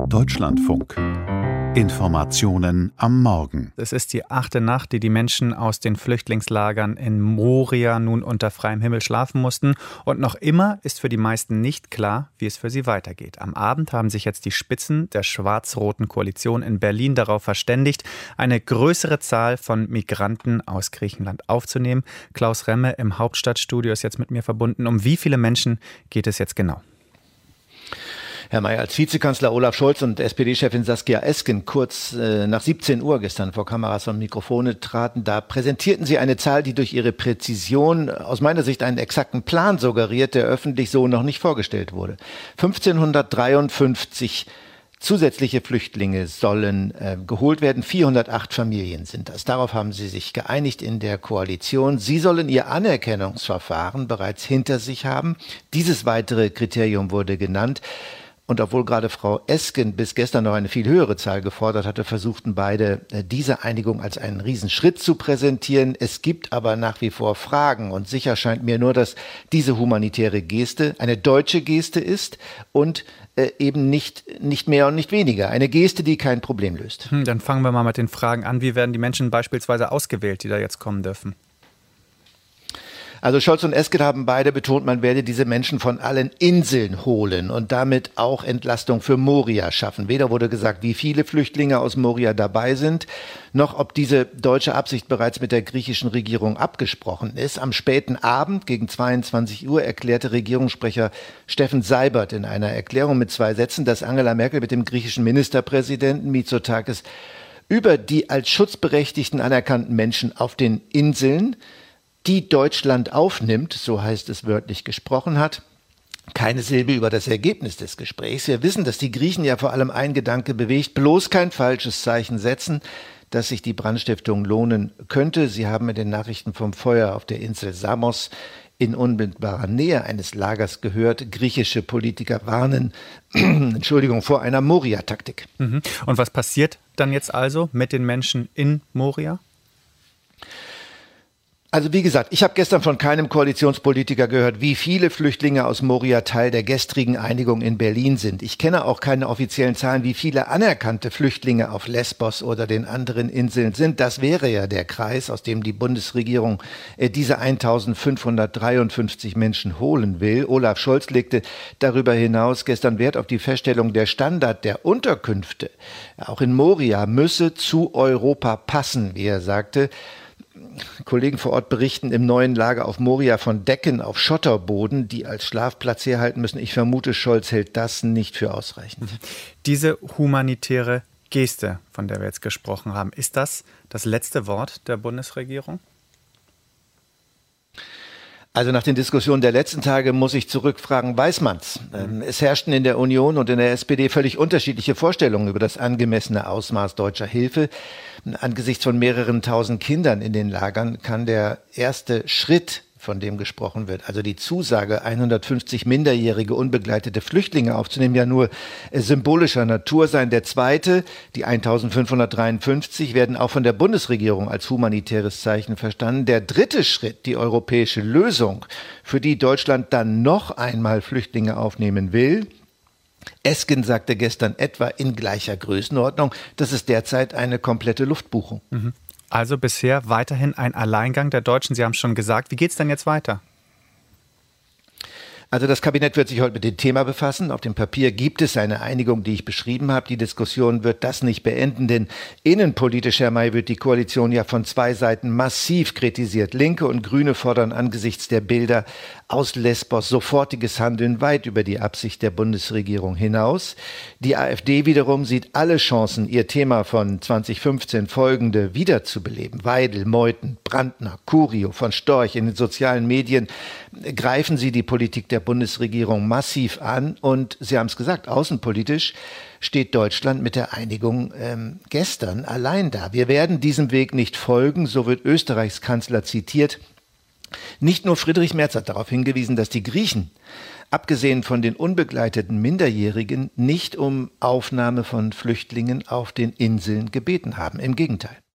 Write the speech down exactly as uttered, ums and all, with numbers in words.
Deutschlandfunk. Informationen am Morgen. Es ist die achte Nacht, die die Menschen aus den Flüchtlingslagern in Moria nun unter freiem Himmel schlafen mussten. Und noch immer ist für die meisten nicht klar, wie es für sie weitergeht. Am Abend haben sich jetzt die Spitzen der schwarz-roten Koalition in Berlin darauf verständigt, eine größere Zahl von Migranten aus Griechenland aufzunehmen. Klaus Remme im Hauptstadtstudio ist jetzt mit mir verbunden. Um wie viele Menschen geht es jetzt genau? Herr Mayer, als Vizekanzler Olaf Scholz und S P D-Chefin Saskia Esken kurz äh, nach siebzehn Uhr gestern vor Kameras und Mikrofone traten, da präsentierten sie eine Zahl, die durch ihre Präzision aus meiner Sicht einen exakten Plan suggeriert, der öffentlich so noch nicht vorgestellt wurde. fünfzehnhundertdreiundfünfzig zusätzliche Flüchtlinge sollen äh, geholt werden. vierhundertacht Familien sind das. Darauf haben sie sich geeinigt in der Koalition. Sie sollen ihr Anerkennungsverfahren bereits hinter sich haben. Dieses weitere Kriterium wurde genannt. Und obwohl gerade Frau Esken bis gestern noch eine viel höhere Zahl gefordert hatte, versuchten beide, diese Einigung als einen Riesenschritt zu präsentieren. Es gibt aber nach wie vor Fragen. Und sicher scheint mir nur, dass diese humanitäre Geste eine deutsche Geste ist und äh, eben nicht, nicht mehr und nicht weniger. Eine Geste, die kein Problem löst. Hm, dann fangen wir mal mit den Fragen an. Wie werden die Menschen beispielsweise ausgewählt, die da jetzt kommen dürfen? Also Scholz und Esken haben beide betont, man werde diese Menschen von allen Inseln holen und damit auch Entlastung für Moria schaffen. Weder wurde gesagt, wie viele Flüchtlinge aus Moria dabei sind, noch ob diese deutsche Absicht bereits mit der griechischen Regierung abgesprochen ist. Am späten Abend gegen zweiundzwanzig Uhr erklärte Regierungssprecher Steffen Seibert in einer Erklärung mit zwei Sätzen, dass Angela Merkel mit dem griechischen Ministerpräsidenten Mitsotakis über die als schutzberechtigten anerkannten Menschen auf den Inseln, die Deutschland aufnimmt, so heißt es wörtlich gesprochen hat, keine Silbe über das Ergebnis des Gesprächs. Wir wissen, dass die Griechen ja vor allem ein Gedanke bewegt, bloß kein falsches Zeichen setzen, dass sich die Brandstiftung lohnen könnte. Sie haben in den Nachrichten vom Feuer auf der Insel Samos in unmittelbarer Nähe eines Lagers gehört. Griechische Politiker warnen, Entschuldigung, vor einer Moria-Taktik. Mhm. Und was passiert dann jetzt also mit den Menschen in Moria? Also wie gesagt, ich habe gestern von keinem Koalitionspolitiker gehört, wie viele Flüchtlinge aus Moria Teil der gestrigen Einigung in Berlin sind. Ich kenne auch keine offiziellen Zahlen, wie viele anerkannte Flüchtlinge auf Lesbos oder den anderen Inseln sind. Das wäre ja der Kreis, aus dem die Bundesregierung äh, diese eintausendfünfhundertdreiundfünfzig Menschen holen will. Olaf Scholz legte darüber hinaus gestern Wert auf die Feststellung, der Standard der Unterkünfte, auch in Moria, müsse zu Europa passen, wie er sagte. Kollegen vor Ort berichten im neuen Lager auf Moria von Decken auf Schotterboden, die als Schlafplatz herhalten müssen. Ich vermute, Scholz hält das nicht für ausreichend. Diese humanitäre Geste, von der wir jetzt gesprochen haben, ist das das letzte Wort der Bundesregierung? Also nach den Diskussionen der letzten Tage muss ich zurückfragen, weiß man's? Es herrschten in der Union und in der S P D völlig unterschiedliche Vorstellungen über das angemessene Ausmaß deutscher Hilfe. Angesichts von mehreren tausend Kindern in den Lagern kann der erste Schritt, von dem gesprochen wird, also die Zusage, hundertfünfzig minderjährige unbegleitete Flüchtlinge aufzunehmen, ja nur symbolischer Natur sein. Der zweite, die eintausendfünfhundertdreiundfünfzig, werden auch von der Bundesregierung als humanitäres Zeichen verstanden. Der dritte Schritt, die europäische Lösung, für die Deutschland dann noch einmal Flüchtlinge aufnehmen will. Esken sagte gestern etwa in gleicher Größenordnung, das ist derzeit eine komplette Luftbuchung. Mhm. Also bisher weiterhin ein Alleingang der Deutschen. Sie haben es schon gesagt. Wie geht es denn jetzt weiter? Also das Kabinett wird sich heute mit dem Thema befassen. Auf dem Papier gibt es eine Einigung, die ich beschrieben habe. Die Diskussion wird das nicht beenden, denn innenpolitisch, Herr May, wird die Koalition ja von zwei Seiten massiv kritisiert. Linke und Grüne fordern angesichts der Bilder aus Lesbos sofortiges Handeln weit über die Absicht der Bundesregierung hinaus. Die AfD wiederum sieht alle Chancen, ihr Thema von zweitausendfünfzehn folgende wiederzubeleben. Weidel, Meuthen, Brandner, Curio, von Storch in den sozialen Medien greifen sie die Politik der Bundesregierung massiv an und Sie haben es gesagt, außenpolitisch steht Deutschland mit der Einigung ähm, gestern allein da. Wir werden diesem Weg nicht folgen, so wird Österreichs Kanzler zitiert. Nicht nur Friedrich Merz hat darauf hingewiesen, dass die Griechen, abgesehen von den unbegleiteten Minderjährigen, nicht um Aufnahme von Flüchtlingen auf den Inseln gebeten haben. Im Gegenteil.